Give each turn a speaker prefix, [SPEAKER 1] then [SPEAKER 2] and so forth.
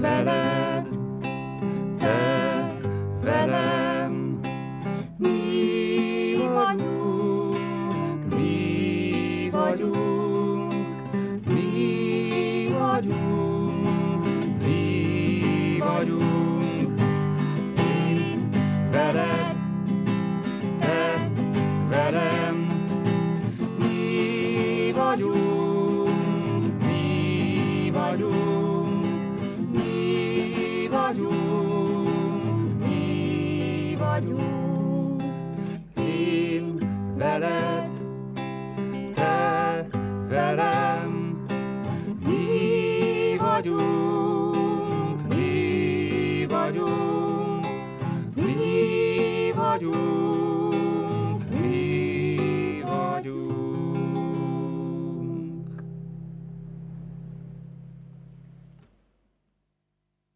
[SPEAKER 1] veled, te velem. Mi vagyunk, mi vagyunk, mi vagyunk, mi vagyunk. Én veled, te velem. Mi vagyunk, mi vagyunk, mi vagyunk, mi vagyunk. Én veled.